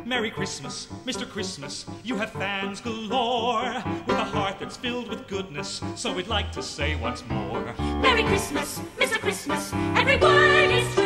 Merry Christmas, Mr. Christmas, you have fans galore, with a heart that's filled with goodness, so we'd like to say once more. Merry Christmas, Mr. Christmas, every word is true.